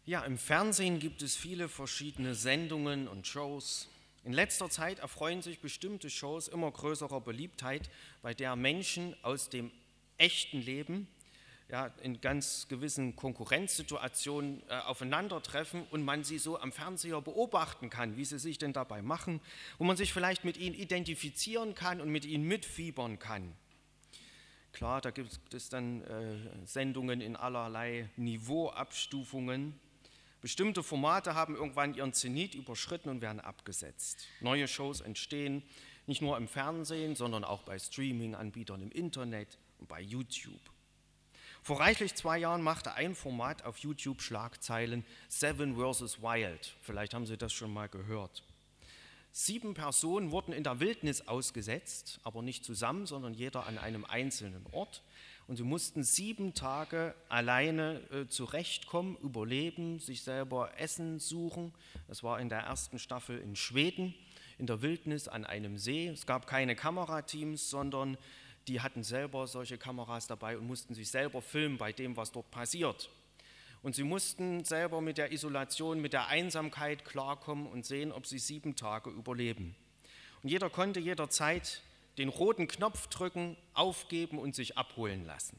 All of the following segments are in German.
Ja, im Fernsehen gibt es viele verschiedene Sendungen und Shows. In letzter Zeit erfreuen sich bestimmte Shows immer größerer Beliebtheit, bei der Menschen aus dem echten Leben in ganz gewissen Konkurrenzsituationen aufeinandertreffen und man sie so am Fernseher beobachten kann, wie sie sich denn dabei machen, wo man sich vielleicht mit ihnen identifizieren kann und mit ihnen mitfiebern kann. Klar, da gibt es dann Sendungen in allerlei Niveauabstufungen. Bestimmte Formate haben irgendwann ihren Zenit überschritten und werden abgesetzt. Neue Shows entstehen nicht nur im Fernsehen, sondern auch bei Streaming-Anbietern im Internet und bei YouTube. Vor reichlich 2 Jahren machte ein Format auf YouTube Schlagzeilen: Seven vs. Wild. Vielleicht haben Sie das schon mal gehört. 7 Personen wurden in der Wildnis ausgesetzt, aber nicht zusammen, sondern jeder an einem einzelnen Ort. Und sie mussten 7 Tage alleine zurechtkommen, überleben, sich selber Essen suchen. Das war in der ersten Staffel in Schweden, in der Wildnis an einem See. Es gab keine Kamerateams, sondern die hatten selber solche Kameras dabei und mussten sich selber filmen bei dem, was dort passiert. Und sie mussten selber mit der Isolation, mit der Einsamkeit klarkommen und sehen, ob sie 7 Tage überleben. Und jeder konnte jederzeit den roten Knopf drücken, aufgeben und sich abholen lassen.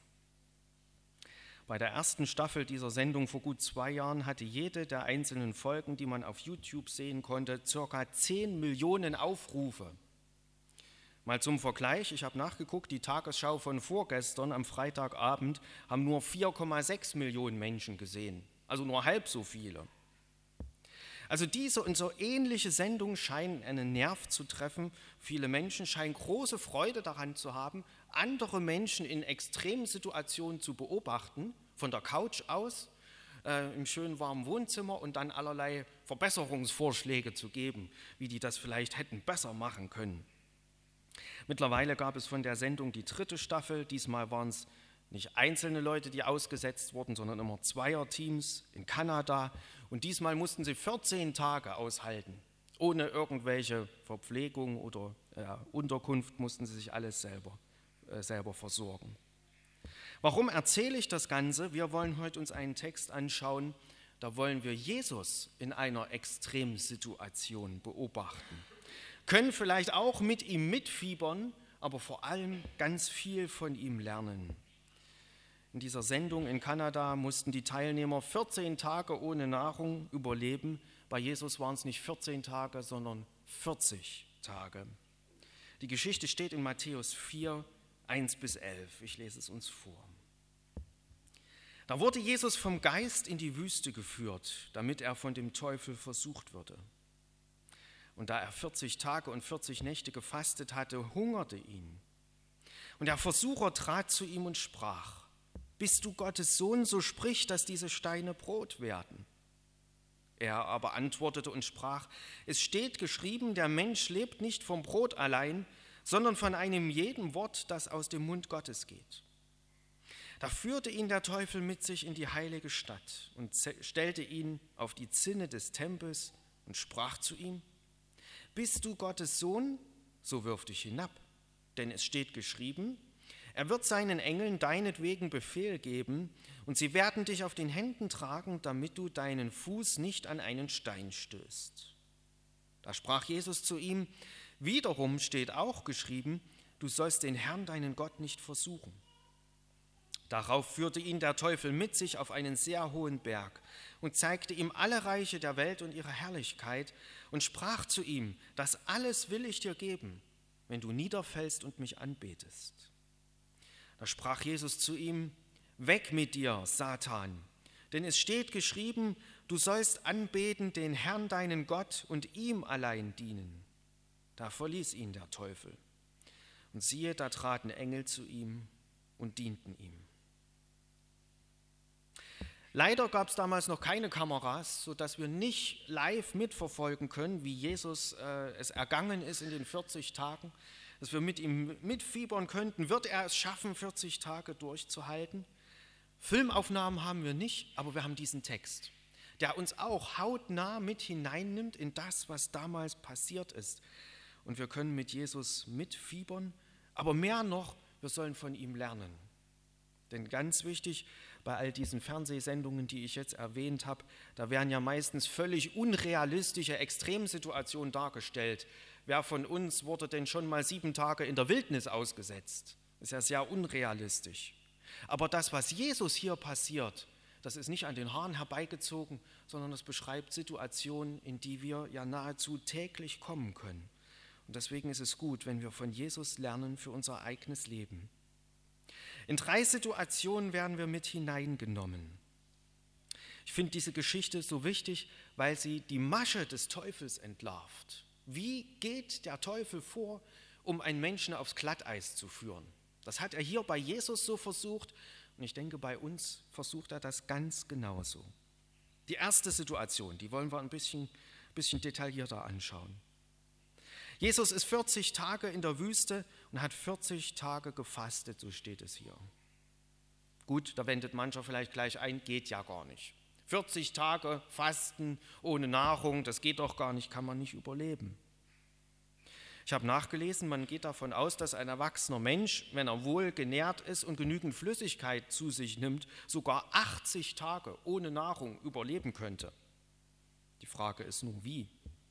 Bei der ersten Staffel dieser Sendung vor gut 2 Jahren hatte jede der einzelnen Folgen, die man auf YouTube sehen konnte, ca. 10 Millionen Aufrufe. Mal zum Vergleich, ich habe nachgeguckt, die Tagesschau von vorgestern am Freitagabend haben nur 4,6 Millionen Menschen gesehen, also nur halb so viele. Also diese und so ähnliche Sendungen scheinen einen Nerv zu treffen. Viele Menschen scheinen große Freude daran zu haben, andere Menschen in extremen Situationen zu beobachten, von der Couch aus, im schönen warmen Wohnzimmer und dann allerlei Verbesserungsvorschläge zu geben, wie die das vielleicht hätten besser machen können. Mittlerweile gab es von der Sendung die 3. Staffel. Diesmal waren es nicht einzelne Leute, die ausgesetzt wurden, sondern immer Zweierteams in Kanada. Und diesmal mussten sie 14 Tage aushalten. Ohne irgendwelche Verpflegung oder Unterkunft mussten sie sich alles selber versorgen. Warum erzähle ich das Ganze? Wir wollen heute uns einen Text anschauen, da wollen wir Jesus in einer Extremsituation beobachten. Können vielleicht auch mit ihm mitfiebern, aber vor allem ganz viel von ihm lernen. In dieser Sendung in Kanada mussten die Teilnehmer 14 Tage ohne Nahrung überleben. Bei Jesus waren es nicht 14 Tage, sondern 40 Tage. Die Geschichte steht in Matthäus 4, 1-11. Ich lese es uns vor. Da wurde Jesus vom Geist in die Wüste geführt, damit er von dem Teufel versucht würde. Und da er 40 Tage und 40 Nächte gefastet hatte, hungerte ihn. Und der Versucher trat zu ihm und sprach: Bist du Gottes Sohn, so sprich, dass diese Steine Brot werden. Er aber antwortete und sprach: Es steht geschrieben, der Mensch lebt nicht vom Brot allein, sondern von einem jeden Wort, das aus dem Mund Gottes geht. Da führte ihn der Teufel mit sich in die heilige Stadt und stellte ihn auf die Zinne des Tempels und sprach zu ihm: Bist du Gottes Sohn, so wirf dich hinab, denn es steht geschrieben, er wird seinen Engeln deinetwegen Befehl geben und sie werden dich auf den Händen tragen, damit du deinen Fuß nicht an einen Stein stößt. Da sprach Jesus zu ihm: Wiederum steht auch geschrieben, du sollst den Herrn, deinen Gott, nicht versuchen. Darauf führte ihn der Teufel mit sich auf einen sehr hohen Berg und zeigte ihm alle Reiche der Welt und ihre Herrlichkeit und sprach zu ihm: Das alles will ich dir geben, wenn du niederfällst und mich anbetest. Da sprach Jesus zu ihm: Weg mit dir, Satan, denn es steht geschrieben, du sollst anbeten den Herrn, deinen Gott, und ihm allein dienen. Da verließ ihn der Teufel. Und siehe, da traten Engel zu ihm und dienten ihm. Leider gab es damals noch keine Kameras, sodass wir nicht live mitverfolgen können, wie Jesus es ergangen ist in den 40 Tagen, dass wir mit ihm mitfiebern könnten. Wird er es schaffen, 40 Tage durchzuhalten? Filmaufnahmen haben wir nicht, aber wir haben diesen Text, der uns auch hautnah mit hineinnimmt in das, was damals passiert ist. Und wir können mit Jesus mitfiebern, aber mehr noch, wir sollen von ihm lernen. Denn ganz wichtig, bei all diesen Fernsehsendungen, die ich jetzt erwähnt habe, da werden ja meistens völlig unrealistische Extremsituationen dargestellt. Wer von uns wurde denn schon mal 7 Tage in der Wildnis ausgesetzt? Das ist ja sehr unrealistisch. Aber das, was Jesus hier passiert, das ist nicht an den Haaren herbeigezogen, sondern es beschreibt Situationen, in die wir ja nahezu täglich kommen können. Und deswegen ist es gut, wenn wir von Jesus lernen für unser eigenes Leben. In 3 Situationen werden wir mit hineingenommen. Ich finde diese Geschichte so wichtig, weil sie die Masche des Teufels entlarvt. Wie geht der Teufel vor, um einen Menschen aufs Glatteis zu führen? Das hat er hier bei Jesus so versucht und ich denke, bei uns versucht er das ganz genauso. Die erste Situation, die wollen wir ein bisschen detaillierter anschauen. Jesus ist 40 Tage in der Wüste und hat 40 Tage gefastet, so steht es hier. Gut, da wendet mancher vielleicht gleich ein, geht ja gar nicht. 40 Tage Fasten ohne Nahrung, das geht doch gar nicht, kann man nicht überleben. Ich habe nachgelesen, man geht davon aus, dass ein erwachsener Mensch, wenn er wohl genährt ist und genügend Flüssigkeit zu sich nimmt, sogar 80 Tage ohne Nahrung überleben könnte. Die Frage ist nur, wie?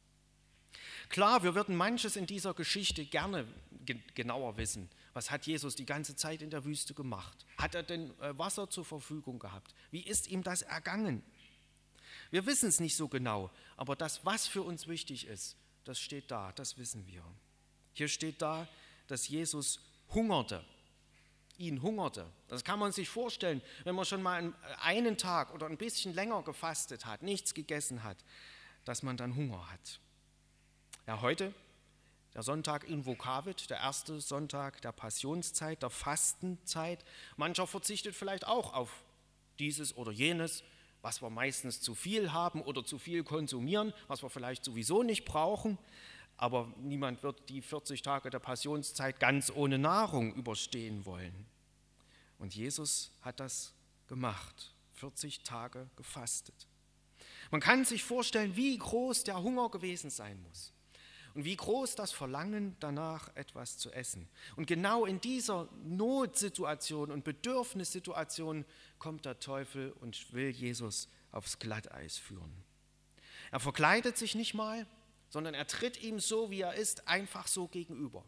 Klar, wir würden manches in dieser Geschichte gerne genauer wissen. Was hat Jesus die ganze Zeit in der Wüste gemacht? Hat er denn Wasser zur Verfügung gehabt? Wie ist ihm das ergangen? Wir wissen es nicht so genau, aber das, was für uns wichtig ist, das steht da, das wissen wir. Hier steht da, dass Jesus hungerte. Ihn hungerte. Das kann man sich vorstellen, wenn man schon mal einen Tag oder ein bisschen länger gefastet hat, nichts gegessen hat, dass man dann Hunger hat. Ja, heute, der Sonntag in Vokavit, der erste Sonntag der Passionszeit, der Fastenzeit. Mancher verzichtet vielleicht auch auf dieses oder jenes, was wir meistens zu viel haben oder zu viel konsumieren, was wir vielleicht sowieso nicht brauchen. Aber niemand wird die 40 Tage der Passionszeit ganz ohne Nahrung überstehen wollen. Und Jesus hat das gemacht, 40 Tage gefastet. Man kann sich vorstellen, wie groß der Hunger gewesen sein muss. Und wie groß das Verlangen danach, etwas zu essen. Und genau in dieser Notsituation und Bedürfnissituation kommt der Teufel und will Jesus aufs Glatteis führen. Er verkleidet sich nicht mal, sondern er tritt ihm so, wie er ist, einfach so gegenüber.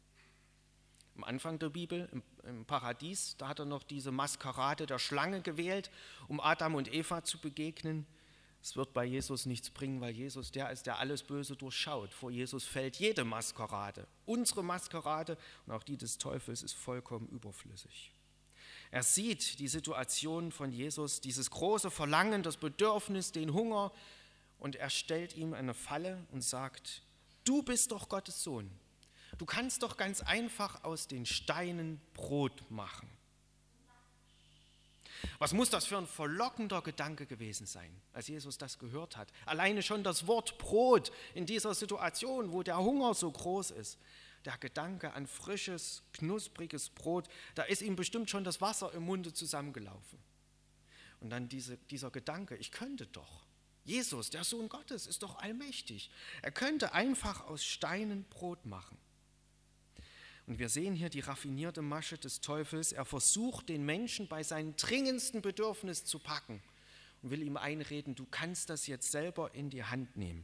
Am Anfang der Bibel, im Paradies, da hat er noch diese Maskerade der Schlange gewählt, um Adam und Eva zu begegnen. Es wird bei Jesus nichts bringen, weil Jesus der ist, der alles Böse durchschaut. Vor Jesus fällt jede Maskerade. Unsere Maskerade und auch die des Teufels ist vollkommen überflüssig. Er sieht die Situation von Jesus, dieses große Verlangen, das Bedürfnis, den Hunger, und er stellt ihm eine Falle und sagt, du bist doch Gottes Sohn. Du kannst doch ganz einfach aus den Steinen Brot machen. Was muss das für ein verlockender Gedanke gewesen sein, als Jesus das gehört hat? Alleine schon das Wort Brot in dieser Situation, wo der Hunger so groß ist. Der Gedanke an frisches, knuspriges Brot, da ist ihm bestimmt schon das Wasser im Munde zusammengelaufen. Und dann dieser Gedanke, ich könnte doch. Jesus, der Sohn Gottes, ist doch allmächtig. Er könnte einfach aus Steinen Brot machen. Und wir sehen hier die raffinierte Masche des Teufels. Er versucht, den Menschen bei seinem dringendsten Bedürfnis zu packen und will ihm einreden, du kannst das jetzt selber in die Hand nehmen.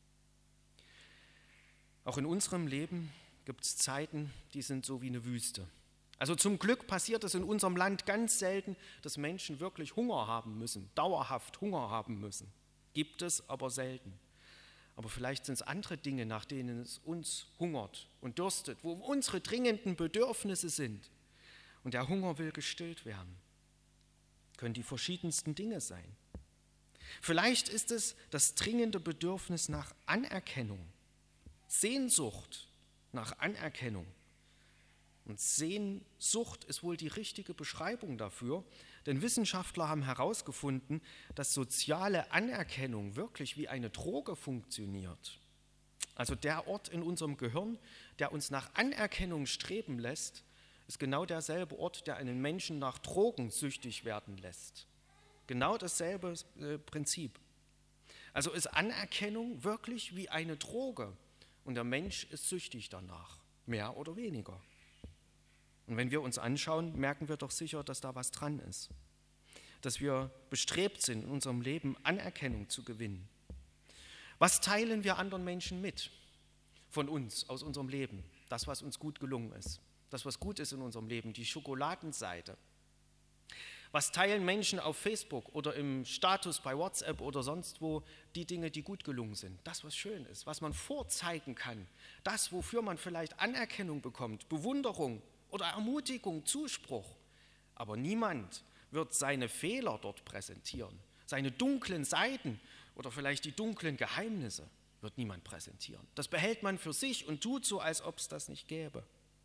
Auch in unserem Leben gibt es Zeiten, die sind so wie eine Wüste. Also zum Glück passiert es in unserem Land ganz selten, dass Menschen wirklich Hunger haben müssen, dauerhaft Hunger haben müssen. Gibt es, aber selten. Aber vielleicht sind es andere Dinge, nach denen es uns hungert und dürstet, wo unsere dringenden Bedürfnisse sind. Und der Hunger will gestillt werden. Können die verschiedensten Dinge sein. Vielleicht ist es das dringende Bedürfnis nach Anerkennung, Sehnsucht nach Anerkennung. Und Sehnsucht ist wohl die richtige Beschreibung dafür, denn Wissenschaftler haben herausgefunden, dass soziale Anerkennung wirklich wie eine Droge funktioniert. Also der Ort in unserem Gehirn, der uns nach Anerkennung streben lässt, ist genau derselbe Ort, der einen Menschen nach Drogen süchtig werden lässt. Genau dasselbe Prinzip. Also ist Anerkennung wirklich wie eine Droge und der Mensch ist süchtig danach, mehr oder weniger. Und wenn wir uns anschauen, merken wir doch sicher, dass da was dran ist. dass wir bestrebt sind, in unserem Leben Anerkennung zu gewinnen. Was teilen wir anderen Menschen mit von uns, aus unserem Leben? Das, was uns gut gelungen ist, das, was gut ist in unserem Leben, die Schokoladenseite. Was teilen Menschen auf Facebook oder im Status bei WhatsApp oder sonst wo? Die Dinge, die gut gelungen sind. Das, was schön ist, was man vorzeigen kann. Das, wofür man vielleicht Anerkennung bekommt, Bewunderung oder Ermutigung, Zuspruch. Aber niemand wird seine Fehler dort präsentieren. Seine dunklen Seiten oder vielleicht die dunklen Geheimnisse wird niemand präsentieren. Das behält man für sich und tut so, als ob es das nicht gäbe.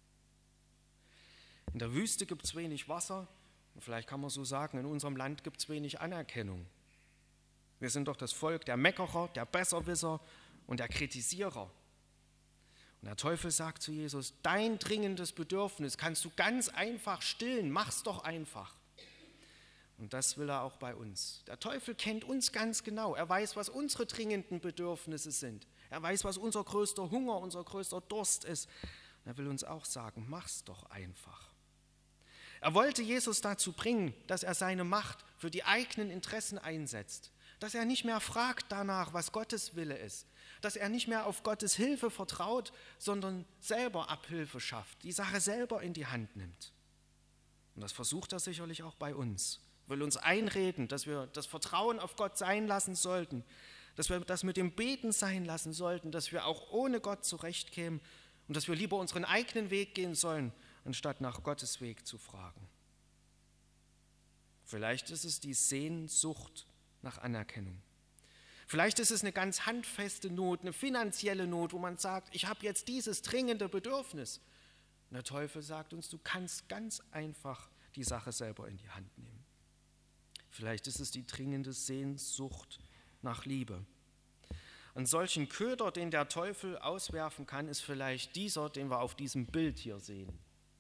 In der Wüste gibt es wenig Wasser. Und vielleicht kann man so sagen, in unserem Land gibt es wenig Anerkennung. Wir sind doch das Volk der Meckerer, der Besserwisser und der Kritisierer. Und der Teufel sagt zu Jesus, dein dringendes Bedürfnis kannst du ganz einfach stillen, mach's doch einfach. Und das will er auch bei uns. Der Teufel kennt uns ganz genau. Er weiß, was unsere dringenden Bedürfnisse sind. Er weiß, was unser größter Hunger, unser größter Durst ist. Und er will uns auch sagen, mach's doch einfach. Er wollte Jesus dazu bringen, dass er seine Macht für die eigenen Interessen einsetzt, dass er nicht mehr fragt danach, was Gottes Wille ist, dass er nicht mehr auf Gottes Hilfe vertraut, sondern selber Abhilfe schafft, die Sache selber in die Hand nimmt. Und das versucht er sicherlich auch bei uns, will uns einreden, dass wir das Vertrauen auf Gott sein lassen sollten, dass wir das mit dem Beten sein lassen sollten, dass wir auch ohne Gott zurechtkämen und dass wir lieber unseren eigenen Weg gehen sollen, anstatt nach Gottes Weg zu fragen. Vielleicht ist es die Sehnsucht nach Anerkennung. Vielleicht ist es eine ganz handfeste Not, eine finanzielle Not, wo man sagt, ich habe jetzt dieses dringende Bedürfnis. Und der Teufel sagt uns, du kannst ganz einfach die Sache selber in die Hand nehmen. Vielleicht ist es die dringende Sehnsucht nach Liebe. Einen solchen Köder, den der Teufel auswerfen kann, ist vielleicht dieser, den wir auf diesem Bild hier sehen.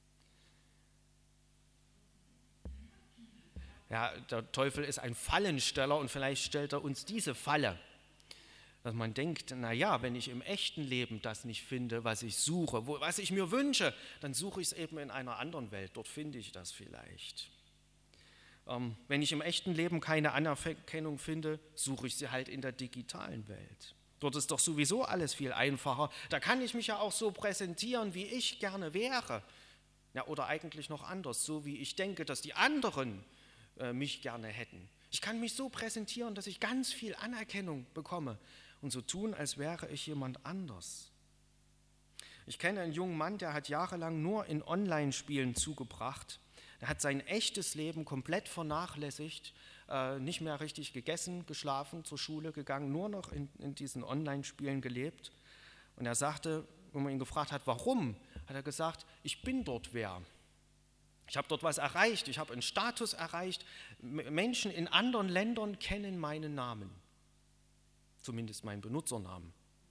Ja, der Teufel ist ein Fallensteller und vielleicht stellt er uns diese Falle, dass man denkt, naja, wenn ich im echten Leben das nicht finde, was ich suche, was ich mir wünsche, dann suche ich es eben in einer anderen Welt, dort finde ich das vielleicht. Wenn ich im echten Leben keine Anerkennung finde, suche ich sie halt in der digitalen Welt. Dort ist doch sowieso alles viel einfacher, da kann ich mich ja auch so präsentieren, wie ich gerne wäre. Ja, oder eigentlich noch anders, so wie ich denke, dass die anderen mich gerne hätten. Ich kann mich so präsentieren, dass ich ganz viel Anerkennung bekomme und so tun, als wäre ich jemand anders. Ich kenne einen jungen Mann, der hat jahrelang nur in Online-Spielen zugebracht. Der hat sein echtes Leben komplett vernachlässigt, nicht mehr richtig gegessen, geschlafen, zur Schule gegangen, nur noch in diesen Online-Spielen gelebt. Und er sagte, wenn man ihn gefragt hat, warum, hat er gesagt, ich bin dort wer. Ich habe dort was erreicht, ich habe einen Status erreicht. Menschen in anderen Ländern kennen meinen Namen, zumindest meinen Benutzernamen.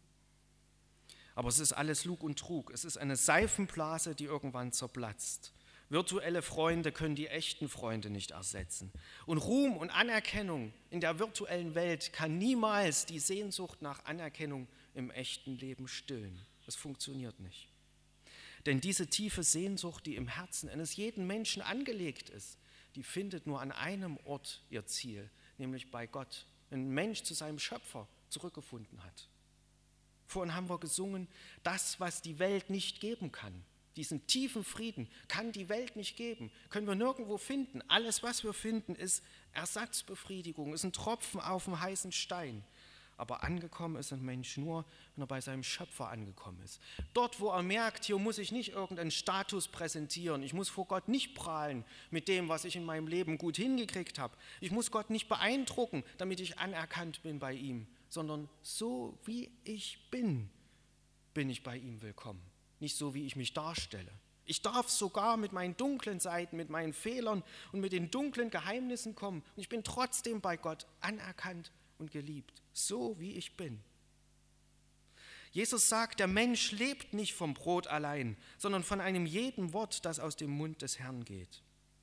Aber es ist alles Lug und Trug. Es ist eine Seifenblase, die irgendwann zerplatzt. Virtuelle Freunde können die echten Freunde nicht ersetzen. Und Ruhm und Anerkennung in der virtuellen Welt kann niemals die Sehnsucht nach Anerkennung im echten Leben stillen. Das funktioniert nicht. Denn diese tiefe Sehnsucht, die im Herzen eines jeden Menschen angelegt ist, die findet nur an einem Ort ihr Ziel, nämlich bei Gott, wenn ein Mensch zu seinem Schöpfer zurückgefunden hat. Vorhin haben wir gesungen, das, was die Welt nicht geben kann, diesen tiefen Frieden kann die Welt nicht geben, können wir nirgendwo finden. Alles, was wir finden, ist Ersatzbefriedigung, ist ein Tropfen auf dem heißen Stein. Aber angekommen ist ein Mensch nur, wenn er bei seinem Schöpfer angekommen ist. Dort, wo er merkt, hier muss ich nicht irgendeinen Status präsentieren. Ich muss vor Gott nicht prahlen mit dem, was ich in meinem Leben gut hingekriegt habe. Ich muss Gott nicht beeindrucken, damit ich anerkannt bin bei ihm. Sondern so wie ich bin, bin ich bei ihm willkommen. Nicht so, wie ich mich darstelle. Ich darf sogar mit meinen dunklen Seiten, mit meinen Fehlern und mit den dunklen Geheimnissen kommen. Und ich bin trotzdem bei Gott anerkannt und geliebt, so wie ich bin. Jesus sagt, der Mensch lebt nicht vom Brot allein, sondern von einem jeden Wort, das aus dem Mund des Herrn geht.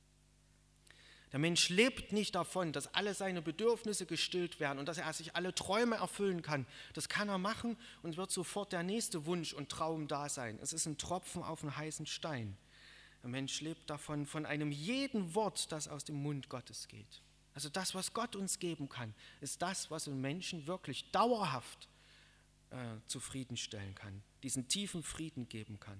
Der Mensch lebt nicht davon, dass alle seine Bedürfnisse gestillt werden und dass er sich alle Träume erfüllen kann. Das kann er machen und wird sofort der nächste Wunsch und Traum da sein. Es ist ein Tropfen auf einen heißen Stein. Der Mensch lebt davon, von einem jeden Wort, das aus dem Mund Gottes geht. Also das, was Gott uns geben kann, ist das, was einen Menschen wirklich dauerhaft zufriedenstellen kann, diesen tiefen Frieden geben kann.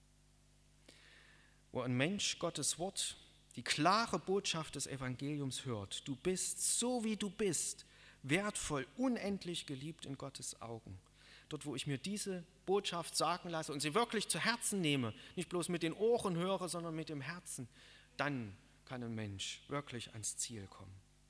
Wo ein Mensch Gottes Wort, die klare Botschaft des Evangeliums hört, du bist so wie du bist, wertvoll, unendlich geliebt in Gottes Augen. Dort, wo ich mir diese Botschaft sagen lasse und sie wirklich zu Herzen nehme, nicht bloß mit den Ohren höre, sondern mit dem Herzen, dann kann ein Mensch wirklich ans Ziel kommen.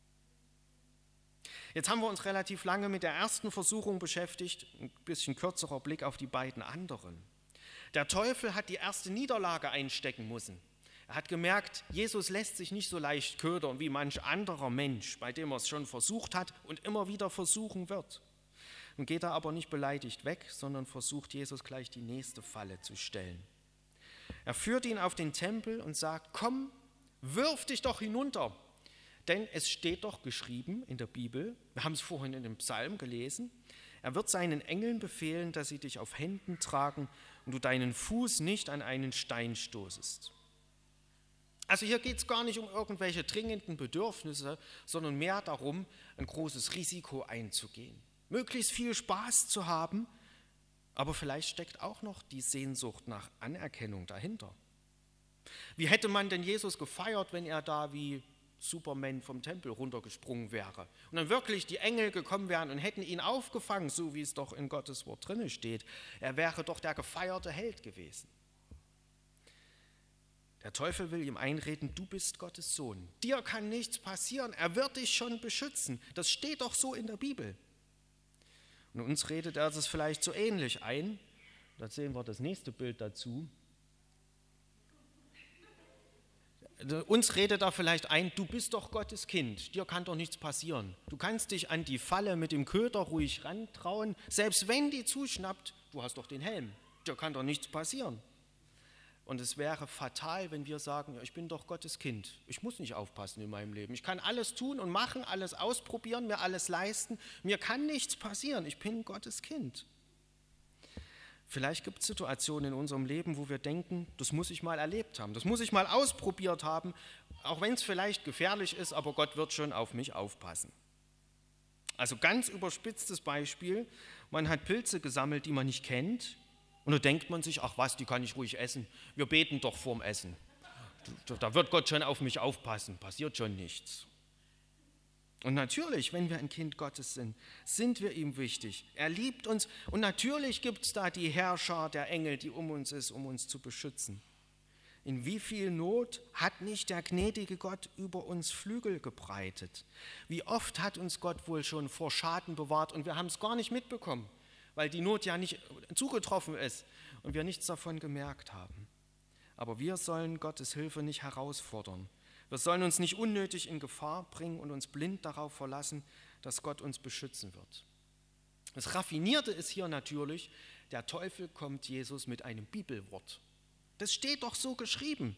Jetzt haben wir uns relativ lange mit der ersten Versuchung beschäftigt, ein bisschen kürzerer Blick auf die beiden anderen. Der Teufel hat die erste Niederlage einstecken müssen. Er hat gemerkt, Jesus lässt sich nicht so leicht ködern wie manch anderer Mensch, bei dem er es schon versucht hat und immer wieder versuchen wird. Nun geht er aber nicht beleidigt weg, sondern versucht Jesus gleich die nächste Falle zu stellen. Er führt ihn auf den Tempel und sagt, komm, wirf dich doch hinunter. Denn es steht doch geschrieben in der Bibel, wir haben es vorhin in dem Psalm gelesen, er wird seinen Engeln befehlen, dass sie dich auf Händen tragen und du deinen Fuß nicht an einen Stein stoßest. Also hier geht es gar nicht um irgendwelche dringenden Bedürfnisse, sondern mehr darum, ein großes Risiko einzugehen. Möglichst viel Spaß zu haben, aber vielleicht steckt auch noch die Sehnsucht nach Anerkennung dahinter. Wie hätte man denn Jesus gefeiert, wenn er da wie Superman vom Tempel runtergesprungen wäre und dann wirklich die Engel gekommen wären und hätten ihn aufgefangen, so wie es doch in Gottes Wort drin steht. Er wäre doch der gefeierte Held gewesen. Der Teufel will ihm einreden, du bist Gottes Sohn. Dir kann nichts passieren, er wird dich schon beschützen. Das steht doch so in der Bibel. Und uns redet er das vielleicht so ähnlich ein. Da sehen wir das nächste Bild dazu. Uns redet er vielleicht ein, du bist doch Gottes Kind, dir kann doch nichts passieren. Du kannst dich an die Falle mit dem Köder ruhig rantrauen, selbst wenn die zuschnappt, du hast doch den Helm, dir kann doch nichts passieren. Und es wäre fatal, wenn wir sagen, ja, ich bin doch Gottes Kind, ich muss nicht aufpassen in meinem Leben. Ich kann alles tun und machen, alles ausprobieren, mir alles leisten, mir kann nichts passieren, ich bin Gottes Kind. Vielleicht gibt es Situationen in unserem Leben, wo wir denken, das muss ich mal erlebt haben, das muss ich mal ausprobiert haben, auch wenn es vielleicht gefährlich ist, aber Gott wird schon auf mich aufpassen. Also ganz überspitztes Beispiel, man hat Pilze gesammelt, die man nicht kennt, und da denkt man sich, ach was, die kann ich ruhig essen, wir beten doch vorm Essen. Da wird Gott schon auf mich aufpassen, passiert schon nichts. Und natürlich, wenn wir ein Kind Gottes sind, sind wir ihm wichtig. Er liebt uns und natürlich gibt es da die Herrscher der Engel, die um uns ist, um uns zu beschützen. In wie viel Not hat nicht der gnädige Gott über uns Flügel gebreitet? Wie oft hat uns Gott wohl schon vor Schaden bewahrt und wir haben es gar nicht mitbekommen, weil die Not ja nicht zugetroffen ist und wir nichts davon gemerkt haben. Aber wir sollen Gottes Hilfe nicht herausfordern. Wir sollen uns nicht unnötig in Gefahr bringen und uns blind darauf verlassen, dass Gott uns beschützen wird. Das Raffinierte ist hier natürlich, der Teufel kommt Jesus mit einem Bibelwort. Das steht doch so geschrieben.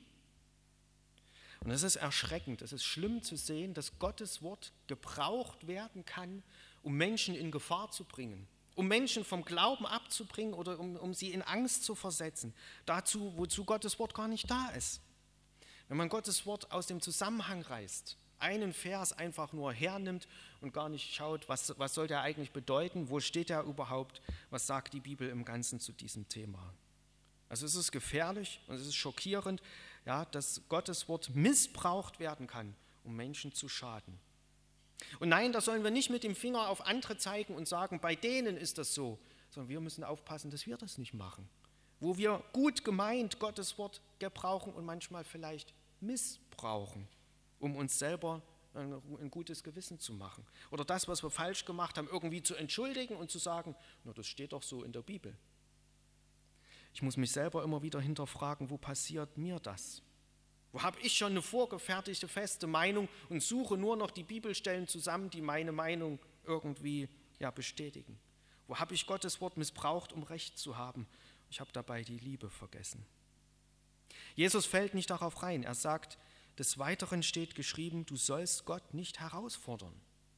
Und es ist erschreckend, es ist schlimm zu sehen, dass Gottes Wort gebraucht werden kann, um Menschen in Gefahr zu bringen, um Menschen vom Glauben abzubringen oder um sie in Angst zu versetzen, dazu, wozu Gottes Wort gar nicht da ist. Wenn man Gottes Wort aus dem Zusammenhang reißt, einen Vers einfach nur hernimmt und gar nicht schaut, was soll der eigentlich bedeuten, wo steht er überhaupt, was sagt die Bibel im Ganzen zu diesem Thema. Also es ist gefährlich und es ist schockierend, ja, dass Gottes Wort missbraucht werden kann, um Menschen zu schaden. Und nein, da sollen wir nicht mit dem Finger auf andere zeigen und sagen, bei denen ist das so, sondern wir müssen aufpassen, dass wir das nicht machen. Wo wir gut gemeint Gottes Wort gebrauchen und manchmal vielleicht missbrauchen, um uns selber ein gutes Gewissen zu machen. Oder das, was wir falsch gemacht haben, irgendwie zu entschuldigen und zu sagen, na, das steht doch so in der Bibel. Ich muss mich selber immer wieder hinterfragen, wo passiert mir das? Wo habe ich schon eine vorgefertigte, feste Meinung und suche nur noch die Bibelstellen zusammen, die meine Meinung irgendwie bestätigen? Wo habe ich Gottes Wort missbraucht, um Recht zu haben? Ich habe dabei die Liebe vergessen. Jesus fällt nicht darauf rein. Er sagt, des Weiteren steht geschrieben, du sollst Gott nicht herausfordern.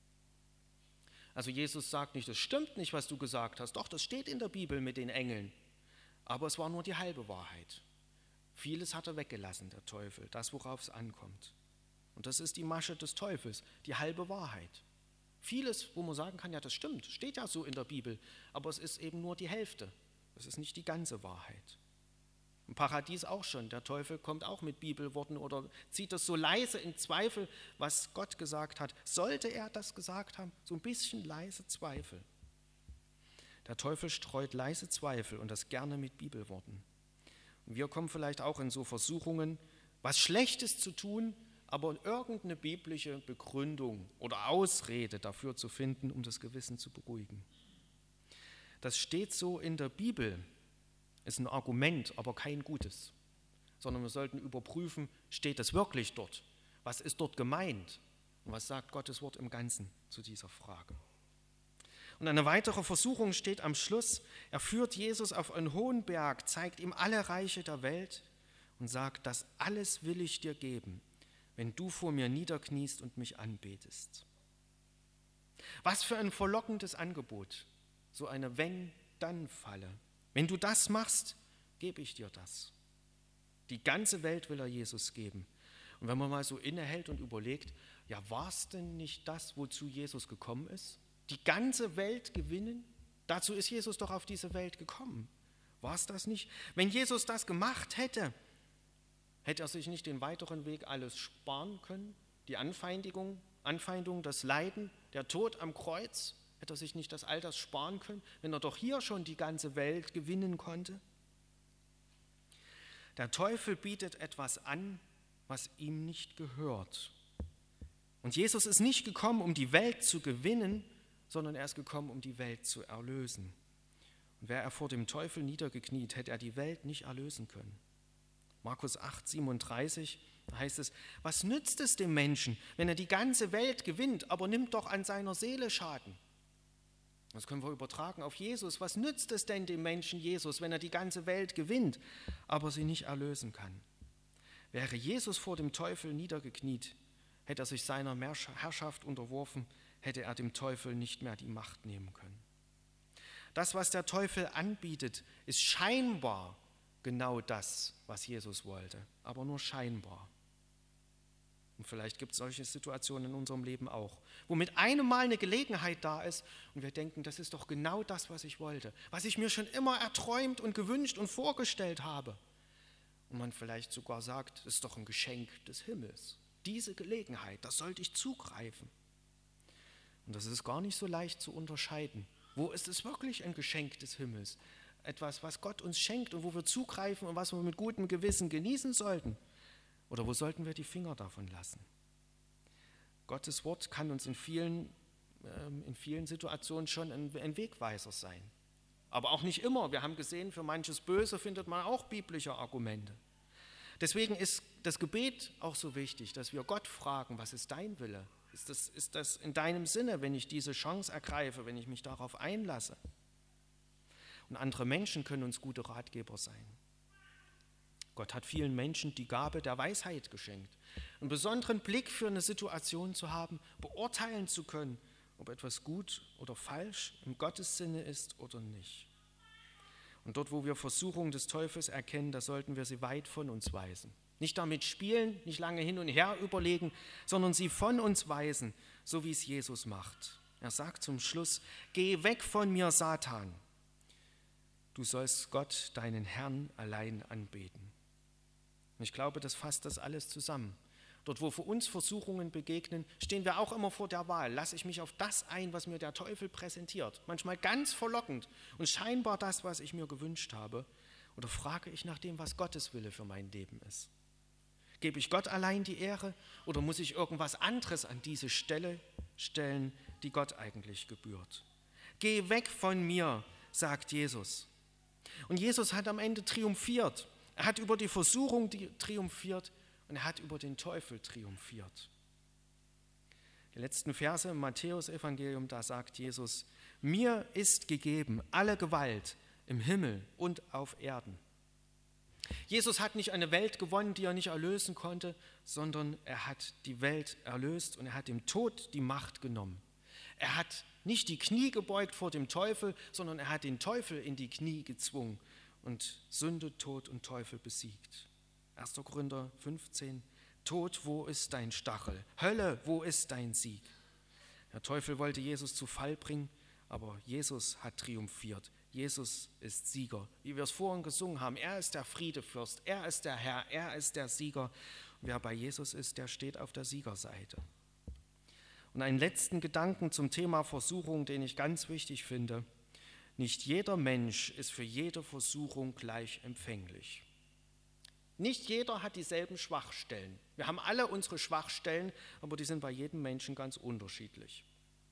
Also Jesus sagt nicht, das stimmt nicht, was du gesagt hast. Doch, das steht in der Bibel mit den Engeln. Aber es war nur die halbe Wahrheit. Vieles hat er weggelassen, der Teufel, das, worauf es ankommt. Und das ist die Masche des Teufels, die halbe Wahrheit. Vieles, wo man sagen kann, ja, das stimmt, steht ja so in der Bibel, aber es ist eben nur die Hälfte. Es ist nicht die ganze Wahrheit. Im Paradies auch schon. Der Teufel kommt auch mit Bibelworten oder zieht das so leise in Zweifel, was Gott gesagt hat. Sollte er das gesagt haben? So ein bisschen leise Zweifel. Der Teufel streut leise Zweifel und das gerne mit Bibelworten. Und wir kommen vielleicht auch in so Versuchungen, was Schlechtes zu tun, aber irgendeine biblische Begründung oder Ausrede dafür zu finden, um das Gewissen zu beruhigen. Das steht so in der Bibel, ist ein Argument, aber kein gutes, sondern wir sollten überprüfen, steht das wirklich dort? Was ist dort gemeint? Und was sagt Gottes Wort im Ganzen zu dieser Frage? Und eine weitere Versuchung steht am Schluss. Er führt Jesus auf einen hohen Berg, zeigt ihm alle Reiche der Welt und sagt, das alles will ich dir geben, wenn du vor mir niederkniest und mich anbetest. Was für ein verlockendes Angebot, so eine Wenn-Dann-Falle. Wenn du das machst, gebe ich dir das. Die ganze Welt will er Jesus geben. Und wenn man mal so innehält und überlegt, ja, war es denn nicht das, wozu Jesus gekommen ist? Die ganze Welt gewinnen? Dazu ist Jesus doch auf diese Welt gekommen. War es das nicht? Wenn Jesus das gemacht hätte, hätte er sich nicht den weiteren Weg alles sparen können? Die Anfeindung, das Leiden, der Tod am Kreuz, hätte er sich nicht das all das sparen können, wenn er doch hier schon die ganze Welt gewinnen konnte? Der Teufel bietet etwas an, was ihm nicht gehört. Und Jesus ist nicht gekommen, um die Welt zu gewinnen, sondern er ist gekommen, um die Welt zu erlösen. Und wäre er vor dem Teufel niedergekniet, hätte er die Welt nicht erlösen können. Markus 8,37 heißt es, was nützt es dem Menschen, wenn er die ganze Welt gewinnt, aber nimmt doch an seiner Seele Schaden? Das können wir übertragen auf Jesus. Was nützt es denn dem Menschen Jesus, wenn er die ganze Welt gewinnt, aber sie nicht erlösen kann? Wäre Jesus vor dem Teufel niedergekniet, hätte er sich seiner Herrschaft unterworfen, hätte er dem Teufel nicht mehr die Macht nehmen können. Das, was der Teufel anbietet, ist scheinbar genau das, was Jesus wollte, aber nur scheinbar. Und vielleicht gibt es solche Situationen in unserem Leben auch, wo mit einem Mal eine Gelegenheit da ist und wir denken, das ist doch genau das, was ich wollte, was ich mir schon immer erträumt und gewünscht und vorgestellt habe. Und man vielleicht sogar sagt, das ist doch ein Geschenk des Himmels. Diese Gelegenheit, das sollte ich zugreifen. Und das ist gar nicht so leicht zu unterscheiden. Wo ist es wirklich ein Geschenk des Himmels? Etwas, was Gott uns schenkt und wo wir zugreifen und was wir mit gutem Gewissen genießen sollten? Oder wo sollten wir die Finger davon lassen? Gottes Wort kann uns in vielen Situationen schon ein Wegweiser sein. Aber auch nicht immer. Wir haben gesehen, für manches Böse findet man auch biblische Argumente. Deswegen ist das Gebet auch so wichtig, dass wir Gott fragen, was ist dein Wille? Ist das in deinem Sinne, wenn ich diese Chance ergreife, wenn ich mich darauf einlasse? Und andere Menschen können uns gute Ratgeber sein. Gott hat vielen Menschen die Gabe der Weisheit geschenkt, einen besonderen Blick für eine Situation zu haben, beurteilen zu können, ob etwas gut oder falsch im Gottes Sinne ist oder nicht. Und dort, wo wir Versuchungen des Teufels erkennen, da sollten wir sie weit von uns weisen. Nicht damit spielen, nicht lange hin und her überlegen, sondern sie von uns weisen, so wie es Jesus macht. Er sagt zum Schluss, geh weg von mir, Satan. Du sollst Gott, deinen Herrn, allein anbeten. Und ich glaube, das fasst das alles zusammen. Dort, wo für uns Versuchungen begegnen, stehen wir auch immer vor der Wahl. Lasse ich mich auf das ein, was mir der Teufel präsentiert? Manchmal ganz verlockend und scheinbar das, was ich mir gewünscht habe. Oder frage ich nach dem, was Gottes Wille für mein Leben ist? Gebe ich Gott allein die Ehre oder muss ich irgendwas anderes an diese Stelle stellen, die Gott eigentlich gebührt? Geh weg von mir, sagt Jesus. Und Jesus hat am Ende triumphiert. Er hat über die Versuchung triumphiert und er hat über den Teufel triumphiert. Die letzten Verse im Matthäus-Evangelium, da sagt Jesus, mir ist gegeben alle Gewalt im Himmel und auf Erden. Jesus hat nicht eine Welt gewonnen, die er nicht erlösen konnte, sondern er hat die Welt erlöst und er hat dem Tod die Macht genommen. Er hat nicht die Knie gebeugt vor dem Teufel, sondern er hat den Teufel in die Knie gezwungen und Sünde, Tod und Teufel besiegt. 1. Korinther 15, Tod, wo ist dein Stachel? Hölle, wo ist dein Sieg? Der Teufel wollte Jesus zu Fall bringen, aber Jesus hat triumphiert. Jesus ist Sieger. Wie wir es vorhin gesungen haben, er ist der Friedefürst, er ist der Herr, er ist der Sieger. Und wer bei Jesus ist, der steht auf der Siegerseite. Und einen letzten Gedanken zum Thema Versuchung, den ich ganz wichtig finde. Nicht jeder Mensch ist für jede Versuchung gleich empfänglich. Nicht jeder hat dieselben Schwachstellen. Wir haben alle unsere Schwachstellen, aber die sind bei jedem Menschen ganz unterschiedlich.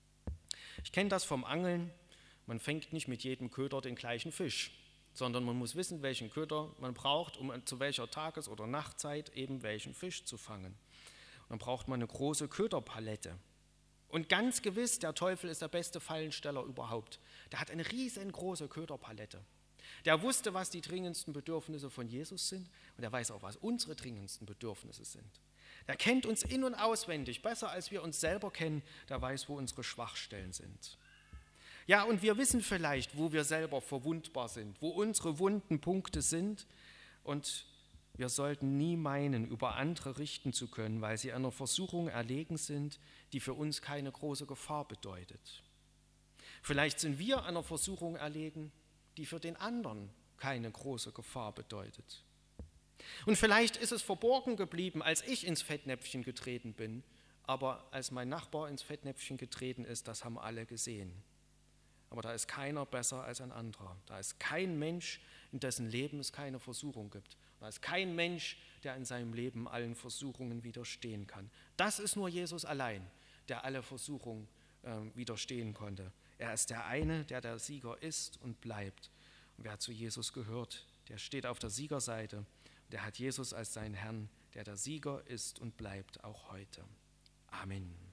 Ich kenne das vom Angeln. Man fängt nicht mit jedem Köder den gleichen Fisch, sondern man muss wissen, welchen Köder man braucht, um zu welcher Tages- oder Nachtzeit eben welchen Fisch zu fangen. Und dann braucht man eine große Köderpalette. Und ganz gewiss, der Teufel ist der beste Fallensteller überhaupt. Der hat eine riesengroße Köderpalette. Der wusste, was die dringendsten Bedürfnisse von Jesus sind und er weiß auch, was unsere dringendsten Bedürfnisse sind. Der kennt uns in- und auswendig, besser als wir uns selber kennen. Der weiß, wo unsere Schwachstellen sind. Ja, und wir wissen vielleicht, wo wir selber verwundbar sind, wo unsere wunden Punkte sind. Und wir sollten nie meinen, über andere richten zu können, weil sie einer Versuchung erlegen sind, die für uns keine große Gefahr bedeutet. Vielleicht sind wir einer Versuchung erlegen, die für den anderen keine große Gefahr bedeutet. Und vielleicht ist es verborgen geblieben, als ich ins Fettnäpfchen getreten bin, aber als mein Nachbar ins Fettnäpfchen getreten ist, das haben alle gesehen. Aber da ist keiner besser als ein anderer. Da ist kein Mensch, in dessen Leben es keine Versuchung gibt. Da ist kein Mensch, der in seinem Leben allen Versuchungen widerstehen kann. Das ist nur Jesus allein, der alle Versuchungen widerstehen konnte. Er ist der eine, der der Sieger ist und bleibt. Und wer zu Jesus gehört, der steht auf der Siegerseite. Der hat Jesus als seinen Herrn, der der Sieger ist und bleibt, auch heute. Amen.